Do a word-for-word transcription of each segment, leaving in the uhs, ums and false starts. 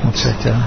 متشکرم.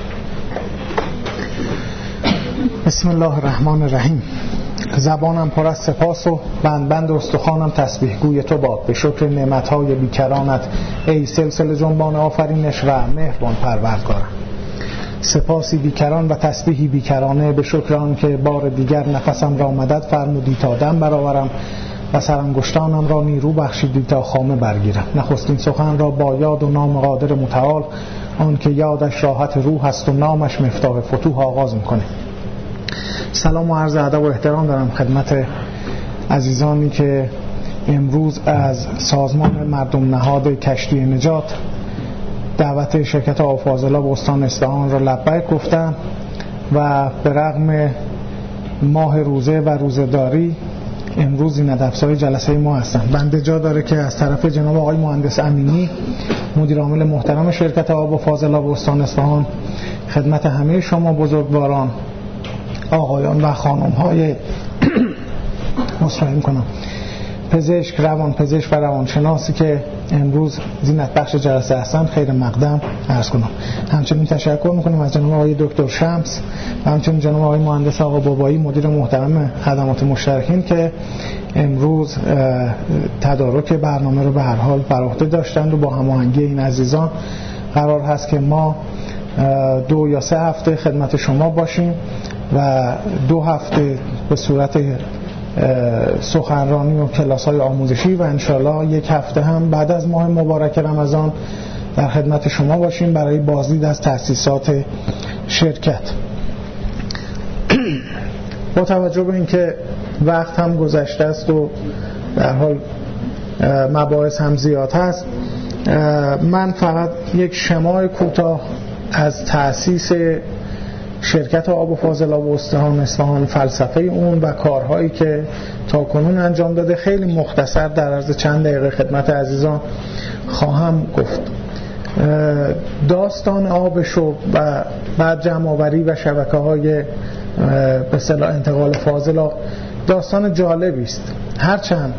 بسم الله الرحمن الرحیم. زبانم پر از سپاس و بند بند استخوانم تسبیح گوی تو باد، به شکر نعمتهای بیکرانت ای سلسله جنبان آفرینش و مهربان پروردگارم. سپاسی بیکران و تسبیحی بیکرانه به شکر آن که بار دیگر نفسم را مدد فرمودی تا دم برآورم و سرانگشتانم را نیرو بخشیدی تا خامه برگیرم. نخستین سخن را با یاد و نام قادر متعال، آن که یادش راحت روح است و نامش مفتاح فتوح، آغاز میکنه. سلام و عرض ادب و احترام دارم خدمت عزیزانی که امروز از سازمان مردم نهاد کشتی نجات دعوت شرکت آب فاضلاب استان اصفهان را لبیک گفتن و به رغم ماه روزه و روزه‌داری امروز این افزای جلسه ما هستن. بنده جا داره که از طرف جناب آقای مهندس امینی مدیر عامل محترم شرکت آب فاضلاب استان اصفهان خدمت همه شما بزرگواران، آقایان و خانم‌های مصاحبه کنم پزشک، روان پزشک و روانشناسی که امروز زینت بخش جلسه هستن خیر مقدم عرض کنم. همچنین تشکر میکنیم از جناب آقای دکتر شمس و همچنین جناب آقای مهندس آقا بابایی مدیر محترم خدمات مشترکین که امروز تدارک برنامه رو به هر حال بر عهده داشتند و با هماهنگی این عزیزان قرار هست که ما دو یا سه هفته خدمت شما باشیم و دو هفته به صورت سخنرانی و کلاس‌های آموزشی و انشالله یک هفته هم بعد از ماه مبارک رمضان در خدمت شما باشیم برای بازدید از تأسیسات شرکت. با توجه به اینکه وقت هم گذشته است و در حال مباحث هم زیاد هست، من فقط یک شمای کوتاه از تأسیس شرکت آب و فاضلاب استان اصفهان، فلسفه اون و کارهایی که تا کنون انجام داده خیلی مختصر در عرض چند دقیقه خدمت عزیزان خواهم گفت. داستان آبشو و بعد جمع‌آوری و شبکه‌های به اصطلاح انتقال فاضلاب داستان جالبی است. هرچند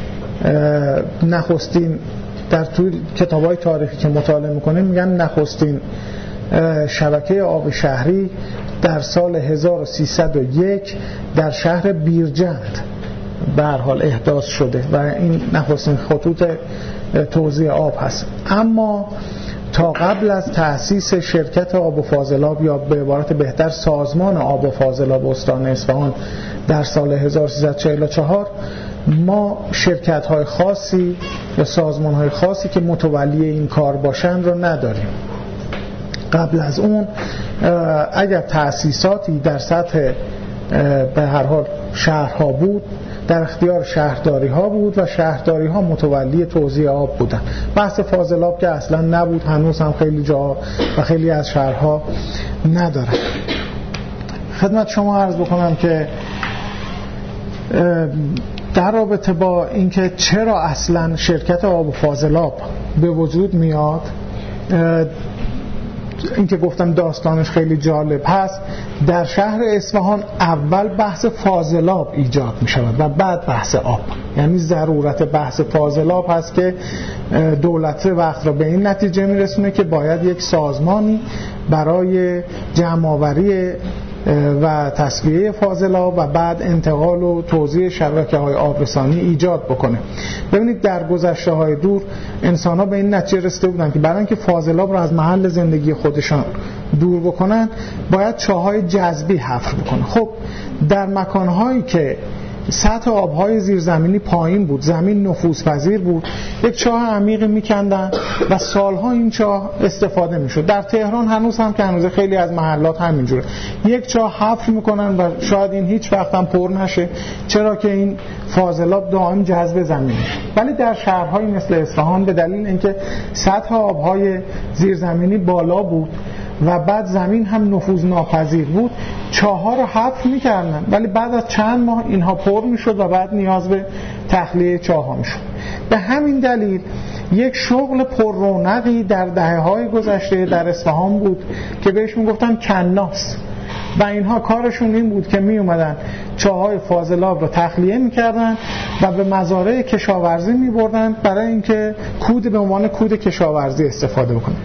نخستین در طول کتاب‌های تاریخی که مطالعه می‌کنیم میگن نخستین شبکه آب شهری در سال هزار و سیصد و یک در شهر بیرجند به هر حال احداث شده و این نخستین خطوط توزیع آب هست. اما تا قبل از تأسیس شرکت آب و فاضلاب یا به عبارت بهتر سازمان آب و فاضلاب استان اصفهان در سال هزار و سیصد و چهل و چهار ما شرکت‌های خاصی یا سازمان‌های خاصی که متولی این کار باشن رو نداریم. قبل از اون اگر تأسیساتی در سطح به هر حال شهرها بود در اختیار شهرداری ها بود و شهرداری ها متولی توزیع آب بودن. بحث فاضلاب که اصلا نبود، هنوز هم خیلی جا و خیلی از شهرها ندارن. خدمت شما عرض بکنم که در رابطه با اینکه چرا اصلا شرکت آب و فاضلاب به وجود میاد، این که گفتم داستانش خیلی جالب هست. در شهر اصفهان اول بحث فاضلاب ایجاد می شود و بعد بحث آب، یعنی ضرورت بحث فاضلاب هست که دولت وقت را به این نتیجه می رسونه که باید یک سازمانی برای جمع‌آوری و تصفیه فاضلاب و بعد انتقال و توزیع شبکه‌های آبرسانی ایجاد بکنه. ببینید در گذشته‌های دور انسان‌ها به این نتیجه رسیده بودن که برای اینکه فاضلاب رو از محل زندگی خودشان دور بکنن باید چاه‌های جذبی حفر بکنن. خب در مکان‌هایی که سطح آبهای زیرزمینی پایین بود، زمین نفوذپذیر بود، یک چاه عمیقی میکندن و سالها این چاه استفاده میشد. در تهران هنوز هم که هنوز خیلی از محلات همینجوره، یک چاه حفر میکنن و شاید این هیچ وقت هم پر نشه، چرا که این فاضلاب دائم جذب زمین. ولی در شهرهای مثل اصفهان به دلیل اینکه سطح آبهای زیرزمینی بالا بود و بعد زمین هم نفوذ ناپذیر بود، چاه‌ها رو حفر می‌کردن ولی بعد از چند ماه اینها پر می‌شد و بعد نیاز به تخلیه چاه‌ها می‌شد. به همین دلیل یک شغل پر رونقی در دهه‌های گذشته در اصفهان بود که بهش می‌گفتن کناس و اینها کارشون این بود که میومدن چاهای فاضلاب رو تخلیه میکردن و به مزارع کشاورزی میبردن برای اینکه کود به عنوان کود کشاورزی استفاده بکنن.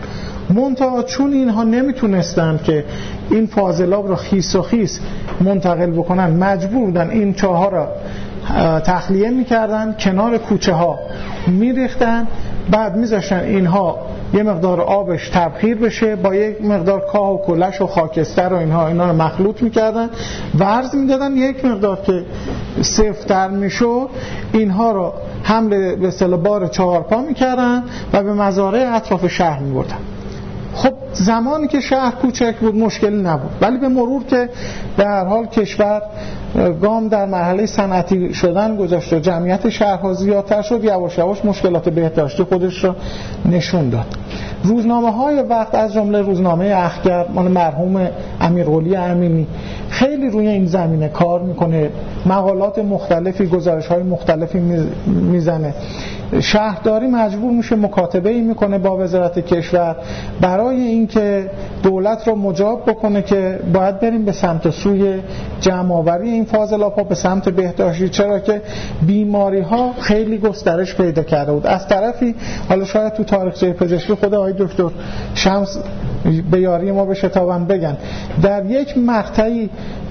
منتها چون اینها نمیتونستن که این فاضلاب را خیس و خیس منتقل بکنن، مجبور بودن این چاه‌ها را تخلیه میکردن، کنار کوچه ها میریختن، بعد میذاشتن اینها یه مقدار آبش تبخیر بشه با یک مقدار کاه و کلش و خاکستر و اینها اینا رو مخلوط میکردن، ورز میدادن، یک مقدار که سفت‌تر میشد اینها رو حمل به اصطلاح بار چهارپا میکردن و به مزارع اطراف شهر میبردن. خب زمانی که شهر کوچک بود مشکلی نبود، ولی به مرور که به هر حال کشور گام در مرحله صنعتی شدن گذاشت و جمعیت شهرها زیادتر شد، یواش یواش مشکلات بهداشتی خودش رو نشون داد. روزنامه های وقت از جمله روزنامه اخگر مال مرحوم امیرقلی امینی خیلی روی این زمینه کار میکنه، مقالات مختلفی، گزارش های مختلفی میزنه. شهرداری مجبور میشه مکاتبه ای میکنه با وزارت کشور برای اینکه دولت رو مجاب بکنه که باید بریم به سمت سوی جمع‌آوری این فاضلاب‌ها، به سمت بهداشتی، چرا که بیماری ها خیلی گسترش پیدا کرده بود. از طرفی حالا شاید تو تاریخچه پزشکی خود آقای دکتر شمس به یاری ما به شتابن بگن، در یک مقطعی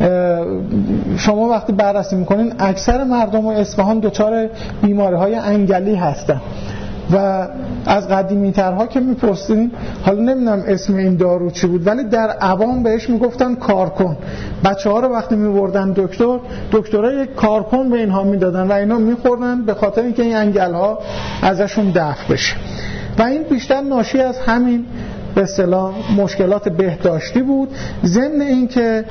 شما وقتی بررسی میکنین اکثر مردم اصفهان دچار بیماری‌های انگلی هستن و از قدیمی ترها که میپرسین، حالا نمیدونم اسم این دارو چی بود، ولی در عوام بهش میگفتن کارکن. بچه ها رو وقتی میبردن دکتر، دکترها یک کارکن به اینها میدادن و اینا میخوردن به خاطر اینکه این انگل ها ازشون دفع بشه. و این بیشتر ناشی از همین به اصطلاح مشکلات بهداشتی بود، ضمن اینکه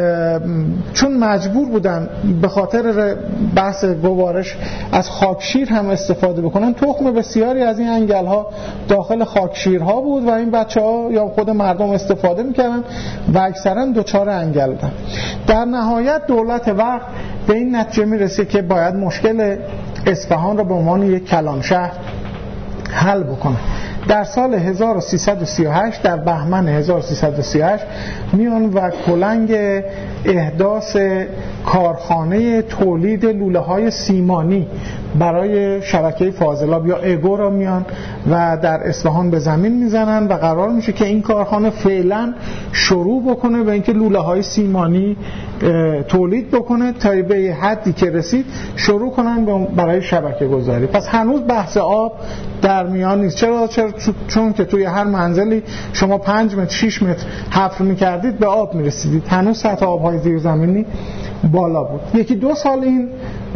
چون مجبور بودن به خاطر بحث گوارش از خاکشیر هم استفاده بکنن، تخم بسیاری از این انگل ها داخل خاکشیرها بود و این بچه ها یا خود مردم استفاده میکردن و اکثرا دچار انگل بودن. در نهایت دولت وقت به این نتیجه میرسه که باید مشکل اصفهان را به عنوان یک کلان شهر حل بکنه. در سال هزار و سیصد و سی و هشت، در بهمن هزار و سیصد و سی و هشت میان و کلنگ احداث کارخانه تولید لوله های سیمانی برای شبکه فاضلاب یا اگو را میان و در اصفهان به زمین میزنن و قرار میشه که این کارخانه فعلا شروع بکنه به اینکه لوله های سیمانی تولید بکنه تا به حدی که رسید شروع کنن برای شبکه گذاری. پس هنوز بحث آب در میان نیست. چرا؟ چرا؟ چون که توی هر منزلی شما پنج متر شش متر حفر میکردید به آب میرسیدید، هنوز سطح آبهای زیرزمینی بالا بود. یکی دو سال این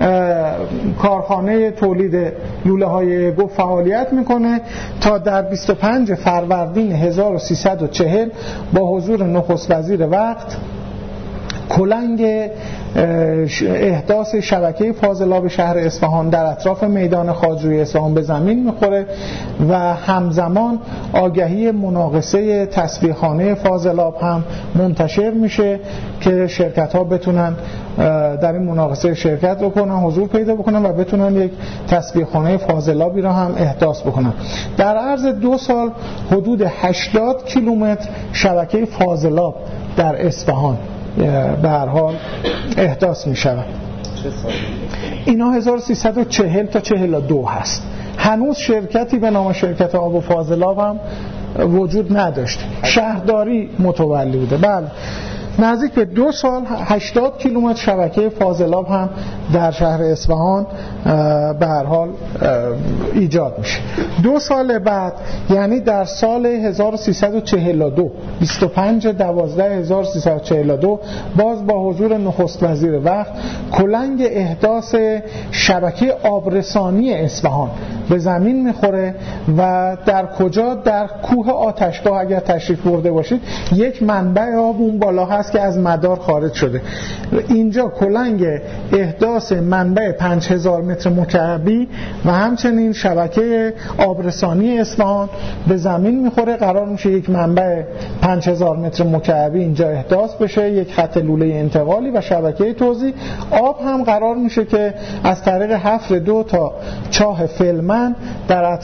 کارخانه تولید لوله های اگو فعالیت میکنه تا در بیست و پنج فروردین هزار و سیصد و چهل با حضور نخست وزیر وقت کلنگ احداث شبکه فاضلاب شهر اصفهان در اطراف میدان خواجوی اصفهان به زمین میخوره و همزمان آگهی مناقصه تسبیحخانه فاضلاب هم منتشر میشه که شرکت ها بتونن در این مناقصه شرکت بکنن، حضور پیدا بکنن و بتونن یک تسبیحخانه فاضلابی را هم احداث بکنن. در عرض دو سال حدود هشتاد کیلومتر شبکه فاضلاب در اصفهان به هر حال احداث می شود. اینا هزار و سیصد و چهل تا چهل و دو هست. هنوز شرکتی به نام شرکت آب و فاضلاب هم وجود نداشت، شهرداری متولی بوده. بله، نزدیک به دو سال هشتاد کیلومتر شبکه فاضلاب هم در شهر اصفهان به هر حال ایجاد میشه. دو سال بعد یعنی در سال هزار و سیصد و چهل و دو بیست و پنج دوازده هزار و سیصد و چهل و دو باز با حضور نخست وزیر وقت کلنگ احداث شبکه آبرسانی اصفهان به زمین میخوره و در کجا؟ در کوه آتشگاه. اگر تشریف برده باشید یک منبع آب اون بالا هست که از مدار خارج شده. اینجا کلنگ احداث منبع پنج هزار متر مکعبی و همچنین شبکه آبرسانی اصفهان به زمین میخوره. قرار میشه یک منبع پنج هزار متر مکعبی اینجا احداث بشه، یک خط لوله انتقالی و شبکه توزیع. آب هم قرار میشه که از طریق حفر دو تا چاه فلمن در اطراف رودخانه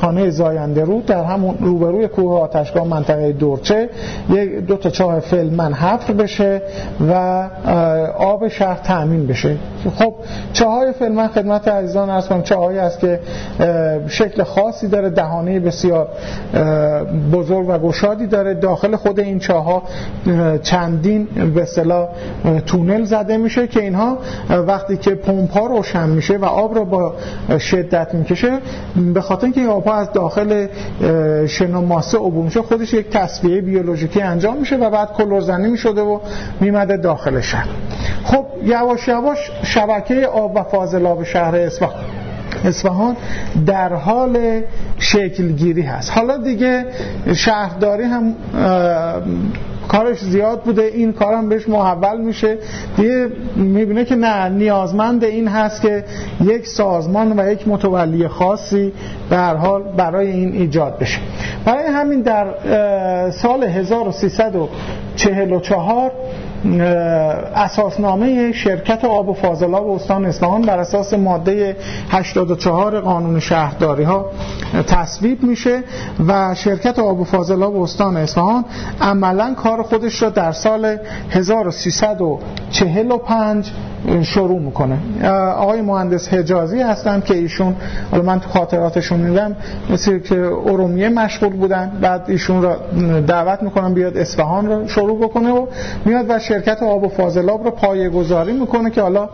رودخانه زاینده رود در همون روبروی کوه آتشگاه منطقه دورچه یک دو تا چاه فلمن حفر بشه و آب شهر تامین بشه. خب چاهای فلمن خدمت عزیزان عرض کنم چاهایی است که شکل خاصی داره، دهانه بسیار بزرگ و گشادی داره. داخل خود این چاه‌ها چندین به اصطلاح تونل زده میشه که اینها وقتی که پمپ‌ها روشن میشه و آب رو با شدت میکشه، به خاطر اینکه آب‌ها از داخل شن و ماسه عبور میشه، خودش یک تصفیه بیولوژیکی انجام میشه و بعد کلورزنی میشده و میمده داخل شهر. خب یواش یواش شبکه آب و فاضلاب شهر اصفهان اصفهان در حال شکلگیری هست. حالا دیگه شهرداری هم کارش زیاد بوده، این کارم بهش محول میشه دیگه، میبینه که نه، نیازمند این هست که یک سازمان و یک متولی خاصی به هر حال برای این ایجاد بشه. برای همین در سال هزار و سیصد و چهل و چهار اساسنامه شرکت آب و فاضلاب استان اصفهان بر اساس ماده هشتاد و چهار قانون شهرداری ها تصویب میشه و شرکت آب و فاضلاب استان اصفهان عملا کار خودش را در سال هزار و سیصد و چهل و پنج شروع میکنه. آقای مهندس حجازی هستن که ایشون، حالا من تو خاطراتشون میدم، مثل که ارومیه مشغول بودن، بعد ایشون را دعوت میکنم بیاد اصفهان رو شروع بکنه و میاد و شرکت آب و فاضلاب رو پایه‌گذاری میکنه که حالا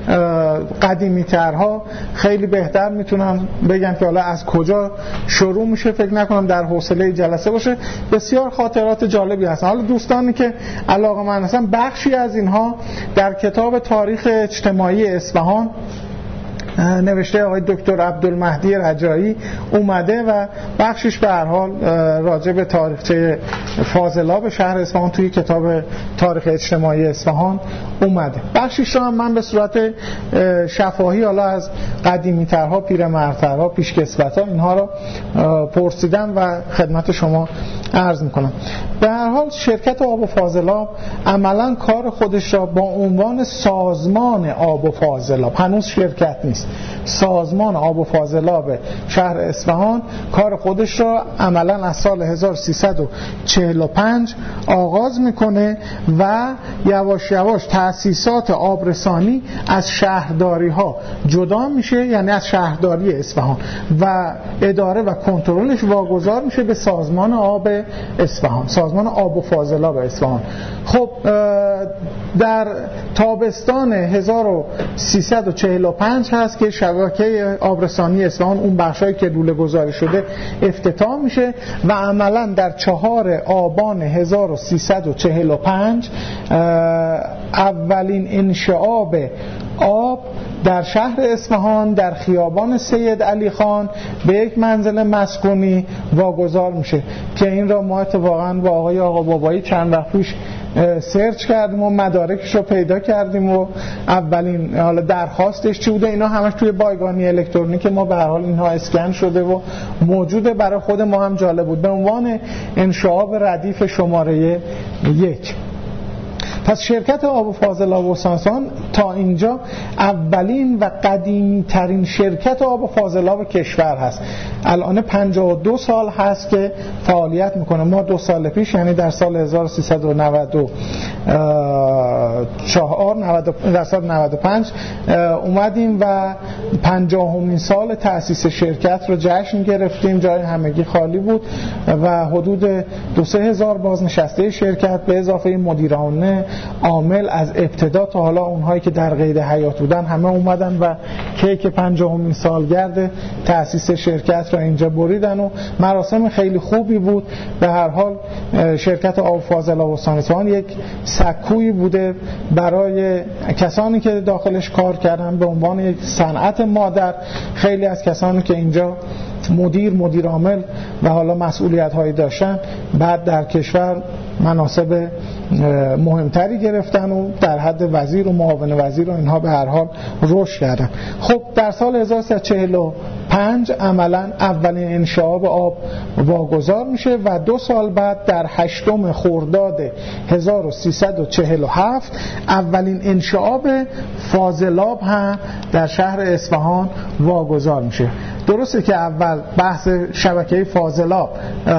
قدیمی ترها خیلی بهتر میتونن بگن که حالا از کجا شروع میشه. فکر نکنم در حوصله جلسه باشه، بسیار خاطرات جالبی هستن. حالا دوستانی که علاقه‌مند هستن بخشی از اینها در کتاب تاریخ اجتماعی اصفهان نوشته آقای دکتر عبدالمهدی رجایی اومده و بخشش به هر حال راجع به تاریخچه فاضلاب شهر اصفهان توی کتاب تاریخ اجتماعی اصفهان اومده. بخشش رو هم من به صورت شفاهی حالا از قدیمی ترها، پیرمردترها، پیشکسوت‌ها اینها رو پرسیدم و خدمت شما عرض میکنم. به هر حال شرکت آب و فاضلاب عملا کار خودش را با عنوان سازمان آب و فاضلاب، هنوز شرکت نیست، سازمان آب و فاضلاب شهر اصفهان کار خودش را عملا از سال هزار و سیصد و چهل و پنج آغاز میکنه و یواش یواش تأسیسات آبرسانی از شهرداری ها جدا میشه، یعنی از شهرداری اصفهان، و اداره و کنترلش واگذار میشه به سازمان آب اصفهان، سازمان آب و فاضلاب اصفهان. خب در تابستان هزار و سیصد و چهل و پنج هست که شبکه آبرسانی اصفهان، اون بخشایی که لوله گذاری شده، افتتاح میشه و عملا در چهار آبان هزار و سیصد و چهل و پنج اولین انشعاب آب در شهر اصفهان در خیابان سید علی خان به یک منزل مسکونی واگذار میشه که این را ما اتفاقاً با آقای آقا بابایی چند وقت پیش سرچ کردیم و مدارکش رو پیدا کردیم و اولین حالا درخواستش چی بوده، اینا همش توی بایگانی الکترونیک ما به هر حال اینها اسکن شده و موجوده. برای خود ما هم جالب بود به عنوان انشعاب ردیف شماره یک. پس شرکت آب و فاضلاب استان تا اینجا اولین و قدیمی ترین شرکت آب و فاضلاب کشور هست. الان پنجاه و دو سال هست که فعالیت میکنه. ما دو سال پیش، یعنی در سال هزار و سیصد و نود و چهار در سال نود و پنج اومدیم و پنجاهمین سال تأسیس شرکت رو جشن گرفتیم. جای همگی خالی بود و حدود دو سه هزار بازنشسته شرکت به اضافه مدیران عامل از ابتدا تا حالا اونهایی که در قید حیات بودن همه اومدن و کیک پنجاهمین سالگرد تأسیس شرکت را اینجا بریدن و مراسم خیلی خوبی بود. به هر حال شرکت آب و فاضلاب استان اصفهان یک سکویی بوده برای کسانی که داخلش کار کردن به عنوان یک صنعت مادر. خیلی از کسانی که اینجا مدیر مدیر عامل و حالا مسئولیت هایی داشتن بعد در کشور مناصب مهمتری گرفتن و در حد وزیر و معاون وزیر و اینها به هر حال رشد کردن. خب در سال هزار و سیصد و چهل و پنج عملا اولین انشعاب آب واگذار میشه و دو سال بعد در هشتم خرداد هزار و سیصد و چهل و هفت اولین انشعاب فاضلاب هم در شهر اصفهان واگذار میشه. درسته که اول بحث شبکه فاضلاب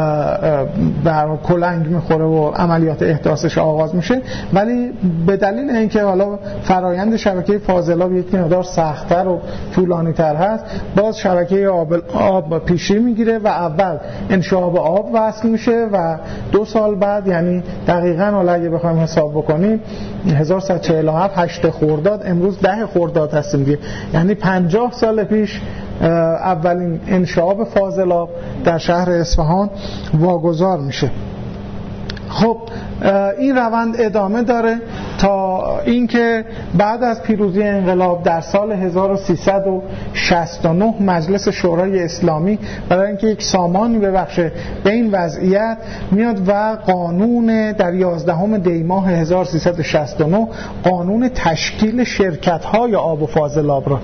در کلنگ میخوره و عملیات احداثش آغاز میشه، ولی به دلیل اینکه حالا فرایند شبکه فاضلاب یک مقدار سخت‌تر و طولانی‌تر هست، باز شبکه آب, آب پیشی میگیره و اول انشعاب آب وصل میشه و دو سال بعد، یعنی دقیقاً حالا اگه بخوایم حساب بکنیم هزار و سیصد و چهل و هفت هشت خرداد، امروز ده خرداد هستیم دیگه، یعنی پنجاه سال پیش اولین انشعاب فاضلاب در شهر اصفهان واگذار میشه. خب این روند ادامه داره تا اینکه بعد از پیروزی انقلاب در سال هزار و سیصد و شصت و نه مجلس شورای اسلامی برای اینکه یک سامانی ببخشه به این وضعیت میاد و قانون در یازدهم دی ماه هزار و سیصد و شصت و نه قانون تشکیل شرکت‌های آب و فاضلاب را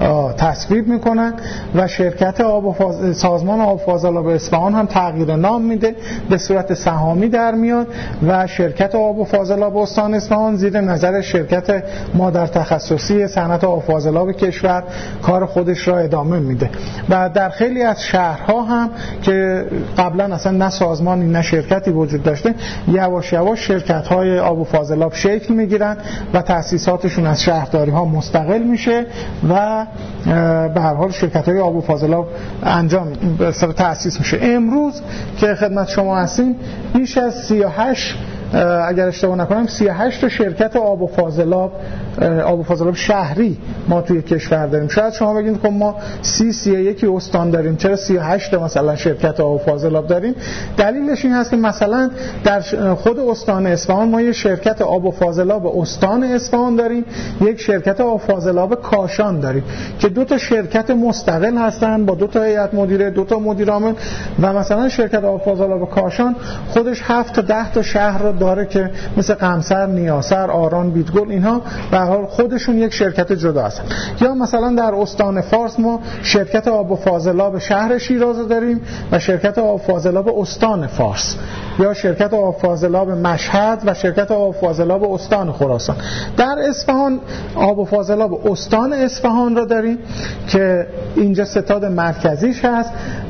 تصویب میکنن و شرکت آب و فاضل... سازمان آب و فاضلاب اصفهان هم تغییر نام میده، به صورت سهامی در میاد و شرکت آب و فاضلاب استان اصفهان زیر نظر شرکت مادر تخصصی صنعت آب و فاضلاب کشور کار خودش را ادامه میده. و در خیلی از شهرها هم که قبلا اصلا نه سازمانی نه شرکتی وجود داشته، یواش یواش شرکت های آب و فاضلاب شکل میگیرن و تأسیساتشون از شهرداری ها مستقل میشه و به هر حال شرکت‌های آب و فاضلاب انجام به اصطلاح تأسیس میشه. امروز که خدمت شما هستیم بیش از سی و هشت اگر اشتباه نکنم سی و هشت تا شرکت آب و فاضلاب آب و فاضلاب شهری ما توی کشور داریم. شاید شما بگید خب ما سی سی و یک استان داریم، چرا سی و هشت تا مثلا شرکت آب و فاضلاب داریم؟ دلیلش این هست که مثلا در خود استان اصفهان ما یه شرکت آب و فاضلاب استان اصفهان داریم، یک شرکت آب و فاضلاب کاشان داریم که دو تا شرکت مستقل هستن با دو تا هیئت مدیره، دو تا مدیر عامل، و مثلا شرکت آب و فاضلاب کاشان خودش هفت تا ده تا شهر رو داره که مثل قمصر، نیاسر، آران، بیدگل، اینها به هر حال خودشون یک شرکت جدا هستن. یا مثلا در استان فارس ما شرکت آب و فاضلاب شهر شیراز داریم و شرکت آب و فاضلاب استان فارس، یا شرکت آب و فاضلاب مشهد و شرکت آب و فاضلاب استان خراسان. در اصفهان آب و فاضلاب استان اصفهان را داریم که اینجا ستاد مرکزیش هست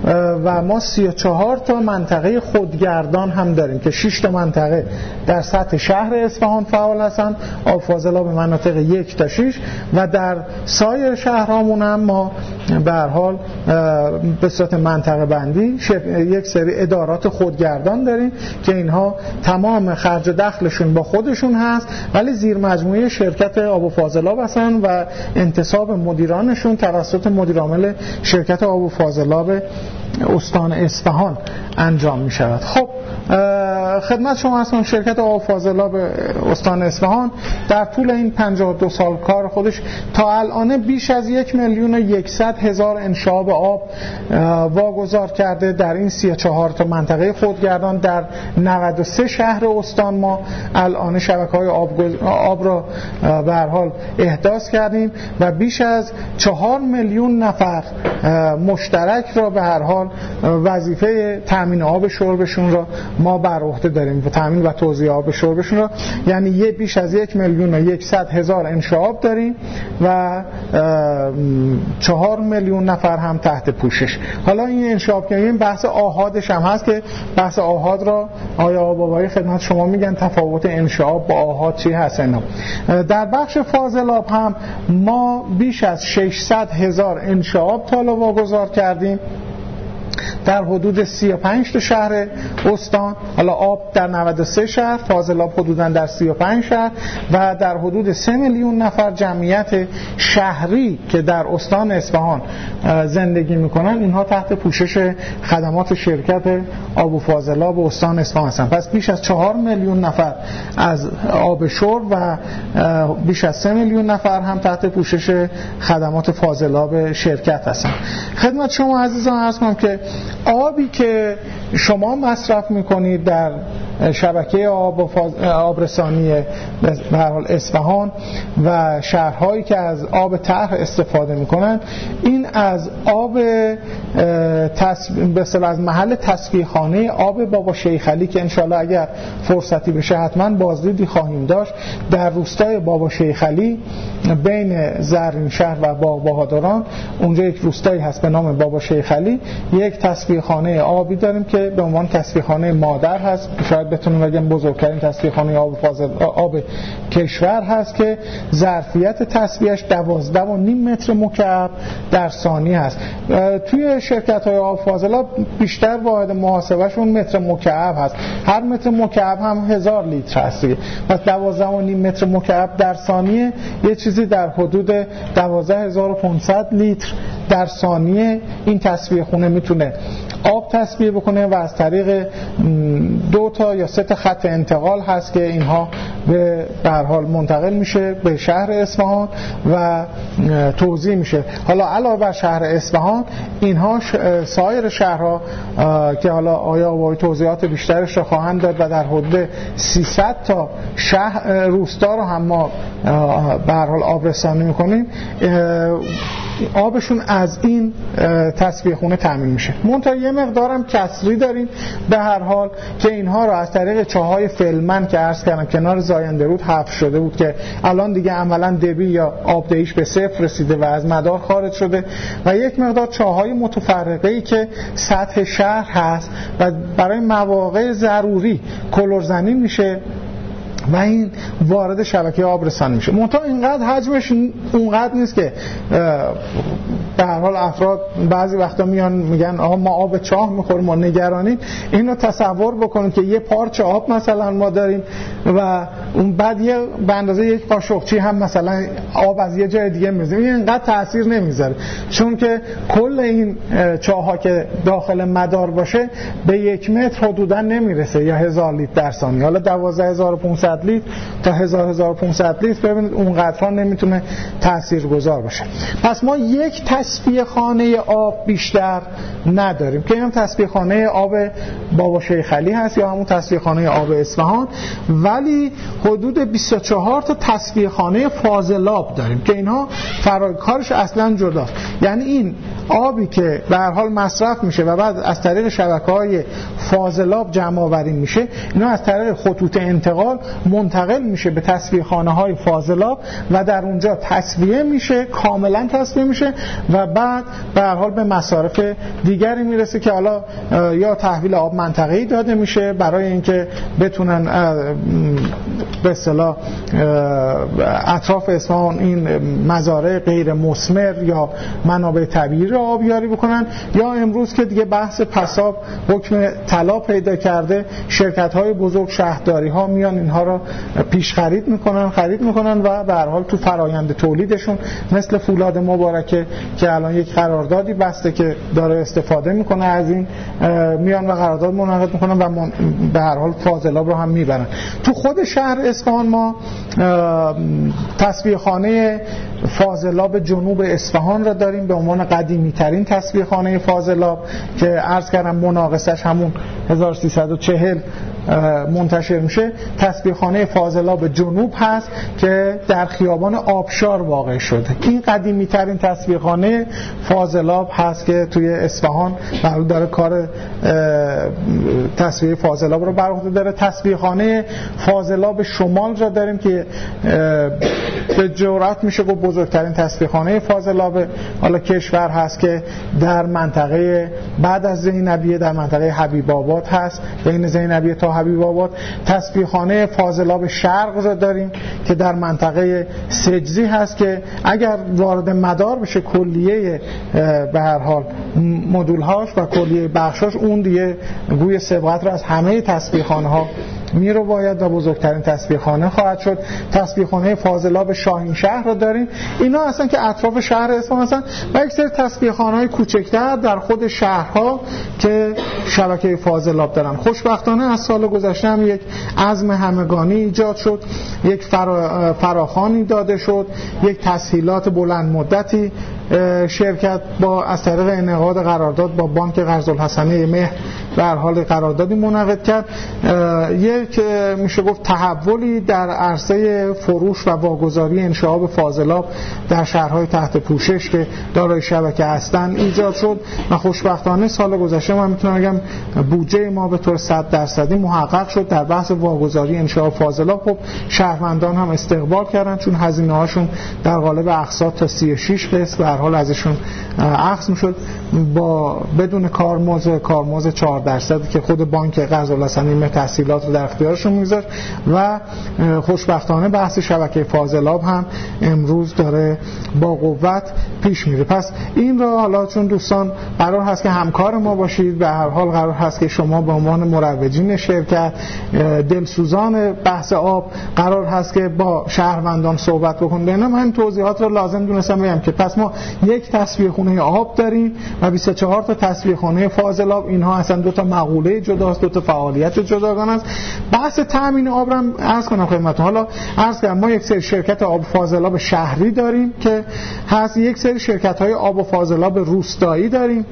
و ما سی و چهار تا منطقه خودگردان هم داریم که شش تا منطقه در سطح شهر اصفهان فعال هستن، آب فاضلاب مناطق یک تا شش، و در سایر شهرهامون هم ما به هر حال به صورت منطقه بندی یک سری ادارات خودگردان داریم که اینها تمام خرج دخلشون با خودشون هست، ولی زیر مجموعه شرکت آب و فاضلاب هستن و انتصاب مدیرانشون توسط مدیر عامل شرکت آب و فاضلاب استان اصفهان انجام می شود. خب خدمت شما هستم شرکت آب و فاضلاب استان اصفهان در طول این پنجاه و دو سال کار خودش تا الان بیش از یک میلیون و یکصد هزار انشعاب آب واگذار کرده در این سی و چهار تا منطقه خودگردان. در نود و سه شهر استان ما الان شبکه‌های آب, آب را به هر حال احداث کردیم و بیش از چهار میلیون نفر مشترک را به هر حال وظیفه تامین آب شربشون را ما بر عهده داریم و تامین و توزیع آب شربشون را، یعنی یه بیش از یک میلیون و یکصد هزار انشعاب داریم و چهار میلیون نفر هم تحت پوشش. حالا این انشعاب که این بحث آحادش هم هست که بحث آحاد را آیا بابایی خدمت شما میگن تفاوت انشعاب با آحاد چی هست اینا. در بخش فاضلاب هم ما بیش از ششصد هزار انشعاب تا حالا واگذار کردیم در حدود سی و پنج تا شهر استان. حالا آب در نود و سه شهر، فاضلاب حدوداً در سی و پنج شهر و در حدود سه میلیون نفر جمعیت شهری که در استان اصفهان زندگی میکنن، اینها تحت پوشش خدمات شرکت آب و فاضلاب استان اصفهان هستن. پس بیش از چهار میلیون نفر از آب شرب و بیش از سه میلیون نفر هم تحت پوشش خدمات فاضلاب شرکت هستن. خدمت شما عزیزان عرض کنم که آبی که شما مصرف میکنید در شبکه آب و فاز... آبرسانی به هر حال اصفهان و شهرهایی که از آب طرح استفاده میکنن، این از آب تص... به اصطلاح از محل تصفیه‌خانه آب بابا شیخ علی که انشالله اگر فرصتی بشه حتما بازدیدی خواهیم داشت، در روستای بابا شیخ علی بین زرین شهر و باغ بهادران، اونجا یک روستایی هست به نام بابا شیخ علی، یک تصفیه‌خانه آبی داریم که به عنوان تصفیه‌خانه مادر هست، شاید بتونیم بگم بزرگترین تصفیه‌خانه آب فاضل آب کشور هست که ظرفیت تصفیهش دوازده و نیم متر مکعب در ثانیه هست. توی شرکت‌های آب فاضلاب بیشتر واحد محاسبهشون متر مکعب هست، هر متر مکعب هم هزار لیتر هست دیگه، پس دوازده و نیم متر مکعب در ثانیه یه چیزی در حدود دوازده هزار و پانصد لیتر در ثانیه این تصفیه خونه میتونه آب تصفیه بکنه و از طریق دو تا یا سه تا خط انتقال هست که اینها به هر حال منتقل میشه به شهر اصفهان و توزیع میشه. حالا علاوه بر شهر اصفهان اینها سایر شهرها که حالا آیا با توضیحات بیشترش رو خواهند داد و در حدود سیصد تا شهر روستا رو هم ما به هر حال آبرسانی میکنیم، آبشون از این تصفیه خونه تامین میشه. منتها یه مقدارم کسری داریم به هر حال که اینها رو از طریق چاهای فلمن که عرض کردم کنار زاینده رود حفر شده بود که الان دیگه عملا دبی یا آبدهیش به صفر رسیده و از مدار خارج شده، و یک مقدار چاهای متفرقه‌ای که سطح شهر هست و برای مواقع ضروری کلرزنی میشه و این وارد شبکه آب رسانی میشه. منتها اینقدر حجمش اونقدر نیست که به هر حال افراد بعضی وقتا میان میگن آها ما آب چاه میخوریم ما نگرانیم. اینو تصور بکنید که یه پارچه آب مثلا ما داریم و اون بعد یه به اندازه یک قاشقچی هم مثلا آب از یه جای دیگه میزنیم، این اینقدر تاثیر نمیذاره، چون که کل این چاه‌ها که داخل مدار باشه به یک متر حدودا نمیرسه یا هزار لیتر در ثانیه. حالا دوازده هزار و پانصد لیتر تا هزار هزار و پانصد لیتر ببینید اونقدر نمیتونه تاثیرگذار باشه. پس ما یک تصفیه خانه آب بیشتر نداریم که این تصفیه خانه آب بابا شیخ علی هست یا همون تصفیه خانه آب اصفهان، ولی حدود بیست و چهار تا تصفیه خانه فاضلاب داریم که اینها فراکارش اصلا جداست. یعنی این آبی که به هر حال مصرف میشه و بعد از طریق شبکه‌های فاضلاب جمع آوری میشه، اینا از طریق خطوط انتقال منتقل میشه به تصفیه خانه‌های فاضلاب و در اونجا تصفیه میشه، کاملا تصفیه میشه و بعد به هر حال به مصارف دیگری میرسه که حالا یا تحویل آب منطقه‌ای داده میشه برای اینکه بتونن به اصطلاح اطراف اصفهان این مزارع غیر مثمر یا منابع طبیعی رو آبیاری بکنن، یا امروز که دیگه بحث پساب حکم طلا پیدا کرده، شرکت‌های بزرگ شهرداری‌ها میان اینها رو پیش خرید میکنن خرید میکنن و به هر حال تو فرایند تولیدشون مثل فولاد مبارکه که الان یک قراردادی بسته که داره استفاده میکنه از این، میان و قرارداد منعقد میکنن و من به هر حال فاضلاب رو هم میبرن. تو خود شهر اصفهان ما تصفیه خانه فاضلاب جنوب اصفهان را داریم به عنوان قدیمی ترین تصفیه خانه فاضلاب که عرض کردم مناقصش همون هزار و سیصد و چهل منتشر میشه. تصفیه خانه فاضلاب جنوب هست که در خیابان آبشار واقع شده. این قدیمی ترین تصفیه خانه فاضلاب هست که توی اصفهان داره کار تصفیه فاضلاب رو بر عهده داره. تصفیه خانه فاضلاب شمال را داریم که به جرات میشه گفت بزرگترین تصفیه خانه فاضلاب حالا کشور هست که در منطقه بعد از زینبیه در منطقه حبیب آباد هست، بین زینبیه تا حبیب آباد. تصفیه خانه فاضلاب شرق را داریم که در منطقه سجزی هست که اگر وارد مدار بشه کلیه به هر حال مدول‌هاش و کلیه بخشاش، اون دیگه گوی سبقت را از همه تصفیه خانه ها میرو باید و بزرگترین تصفیه خانه خواهد شد. تصفیه خانه فاضلاب شاهین شهر را داریم. اینا هستن که اطراف شهر اصفهان هستن و یک سری تصفیه خانه های کوچکتر در خود شهرها که شبکه فاضلاب دارن. خوشبختانه از سال گذشته هم یک عزم همگانی ایجاد شد، یک فرا... فراخوانی داده شد، یک تسهیلات بلند مدتی شرکت با از طریق انعقاد قرارداد با بانک قرض‌الحسنه مهر به هر حال قراردادی منعقد کرد. یک میشه گفت تحولی در عرصه فروش و واگذاری انشعاب فاضلاب در شهرهای تحت پوشش که دارای شبکه هستند ایجاد شد و خوشبختانه سال گذشته من میتونم بگم بودجه ما به طور صد درصدی محقق شد در بحث واگذاری انشعاب فاضلاب. خب شهروندان هم استقبال کردن چون هزینه هاشون در قالب اقساط تا سی و شش قسط به هر حال ازشون اخذ میشد با بدون کارمزد کارمزد چهار درصدی که خود بانک قرض‌الحسنه تحصیلات رو در اختیارشون میگذاشت و خوشبختانه بحث شبکه فاضلاب هم امروز داره با قوت پیش میره. پس این را حالا چون دوستان قرار هست که همکار ما باشید، به هر حال قرار هست که شما به عنوان مروجین شرکت دلسوزان بحث آب قرار هست که با شهروندان صحبت بکنید. اینا من توضیحات رو لازم دونستم بگم که پس ما یک تصفیه خونه آب داریم و بیست و چهار تا تصفیه خونه فاضلاب. اینها اصلا دو تا مقوله جداست، دو تا فعالیت جداگانه است. بحث تامین آب رو عرض کنم خدمتتون. حالا عرض کنم ما یک سری شرکت آب فاضلاب شهری داریم که هست، یک سری شرکت‌های آب و فاضلاب روستایی داریم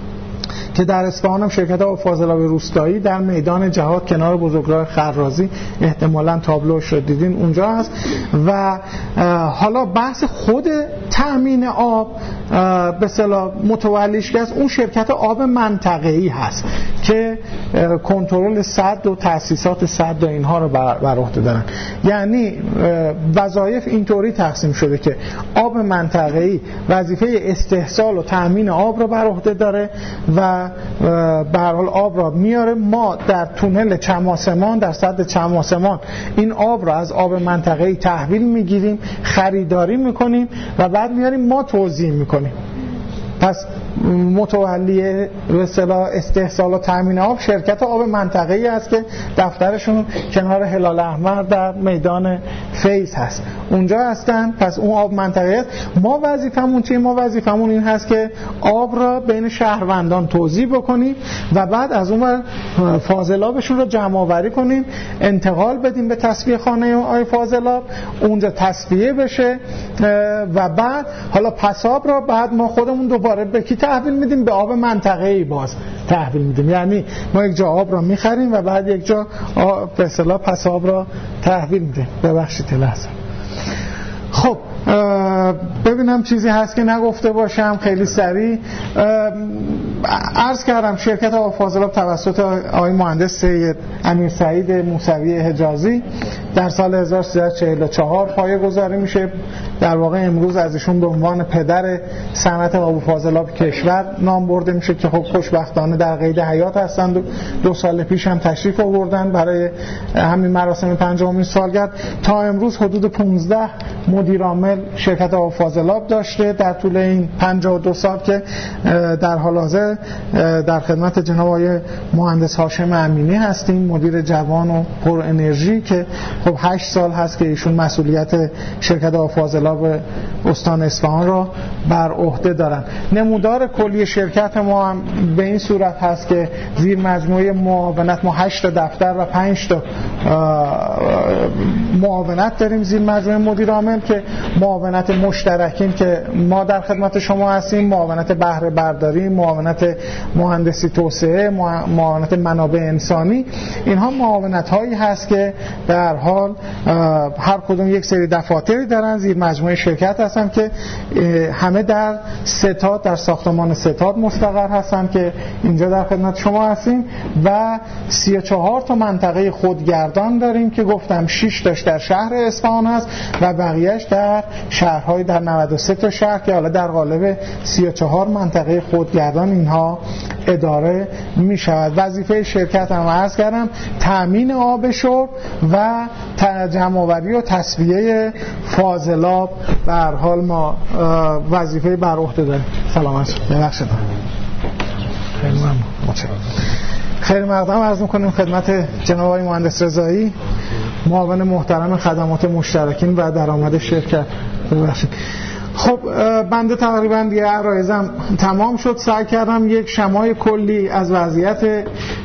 که در اصفهان هم شرکت آب فاضلاب روستایی در میدان جهاد کنار بزرگراه خرازی احتمالاً تابلوش رو دیدین اونجا هست. و حالا بحث خود تامین آب به اصطلاح متولیش که از اون شرکت آب منطقه‌ای هست که کنترل سد و تأسیسات سد و اینها رو بر عهده دارن. یعنی وظایف اینطوری تقسیم شده که آب منطقه‌ای وظیفه استحصال و تامین آب رو بر عهده داره و به هر حال آب را میاره. ما در تونل چماسمان در سد چماسمان این آب را از آب منطقه‌ای تحویل میگیریم، خریداری میکنیم و بعد میاریم ما توزیع میکنیم. پس متولی به اصطلاح استحصال و تامین آب شرکت آب منطقه‌ای است که دفترشون کنار هلال احمر در میدان فیض هست، اونجا هستن. پس اون آب منطقه‌ای است. ما وظیفمون چیه؟ ما وظیفمون این هست که آب را بین شهروندان توزیع بکنیم و بعد از اون فاضلابشون رو جمع آوری کنیم، انتقال بدیم به تصفیه خانه آی فاضلاب، اونجا تصفیه بشه و بعد حالا پساب را بعد ما خودمون دوباره به کی تحویل میدیم؟ به آب منطقه‌ای باز تحویل میدیم. یعنی ما یک جا آب را میخریم و بعد یک جا به اصطلاح پس آب را تحویل میدیم. ببخشید لحظه. خب ببینم چیزی هست که نگفته باشم خیلی سریع. عرض کردم شرکت آب فاضلاب توسط آقای مهندس سید امیر سعید موسوی حجازی در سال هزار و سیصد و چهل و چهار پایه گذاری میشه. در واقع امروز از ایشون به عنوان پدر صنعت آب فاضلاب کشور نام برده میشه که خب خوشبختانه در قید حیات هستند و دو سال پیش هم تشریف آوردن برای همین مراسم پنجمین سالگرد. تا امروز حدود پانزده مدیر عامل شرکت آب فاضلاب داشته در طول این پنجاه و دو سال که در حال حاضر در خدمت جناب آقای مهندس هاشم امینی هستیم، مدیر جوان و پر انرژی که خب هشت سال هست که ایشون مسئولیت شرکت آب فاضلاب استان اصفهان را بر عهده دارن. نمودار کلی شرکت ما هم به این صورت هست که زیر مجموعه معاونت ما هشت تا دفتر و پنج تا معاونت داریم زیر مجموعه مدیر عامل که معاونت مشترکین که ما در خدمت شما هستیم، معاونت بهره برداری، معاونت مهندسی توسعه، معاونت منابع انسانی. اینها معاونت هایی هست که در حال هر کدوم یک سری دفاتری دارن زیر مجموعه شرکت هستن که همه در ستاد در ساختمان ستاد مستقر هستن که اینجا در خدمت شما هستیم و سی و چهار تا منطقه خودگردان داریم که گفتم شش تاش در شهر اصفهان هست و بقیهش در شهرهای در نود و سه تا شهر که حالا در قالب سی و چهار منطقه خودگردان اینها اداره می شود. وظیفه شرکت هم عرض کردم تامین آب شرب و جمع‌آوری و تصفیه فاضلاب به هر حال ما وظیفه بر عهده داریم. سلامت ببخشید. خیلی ممنون. خیلی مقدم عرض می‌کنیم خدمت جناب آقای مهندس رضایی معاون محترم خدمات مشترکین و درآمد شرکت. ببخشید. خب بنده تقریبا دیگه عرایزم تمام شد. سعی کردم یک شمای کلی از وضعیت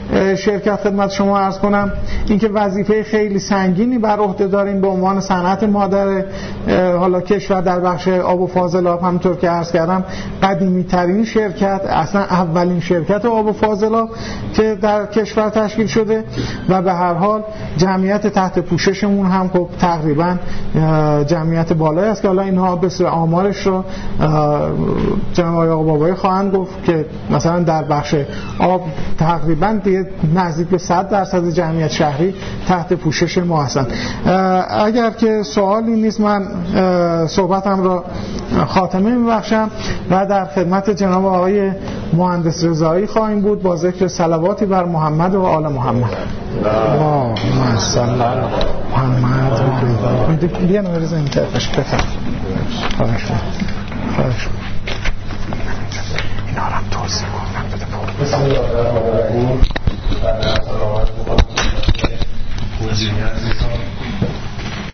شرکت خدمت شما عرض کنم اینکه وظیفه خیلی سنگینی بر عهده داریم به عنوان صنعت مادر حالا کشور در بخش آب و فاضلاب. همونطور که عرض کردم قدیمی ترین شرکت، اصلا اولین شرکت آب و فاضلاب که در کشور تشکیل شده و به هر حال جمعیت تحت پوششمون هم خب تقریبا جمعیت بالایی است که حالا اینها به صورت آمارش رو جناب آقای بابایی خواهند گفت که مثلا در بخش آب تقریبا دیگه نزدیک به صد درصد جمعیت شهری تحت پوشش ما هستند. اگر که سوالی نیست من صحبتم را خاتمه میبخشم و در خدمت جناب آقای مهندس رضایی خواهیم بود با ذکر صلواتی بر محمد و آل محمد. اللهم صل علی محمد. بیا نوریز اینتر بشه بفرم. خواهش خواهش اینا رو هم توضیح کنم بده پول. بسم الله الرحمن الرحیم.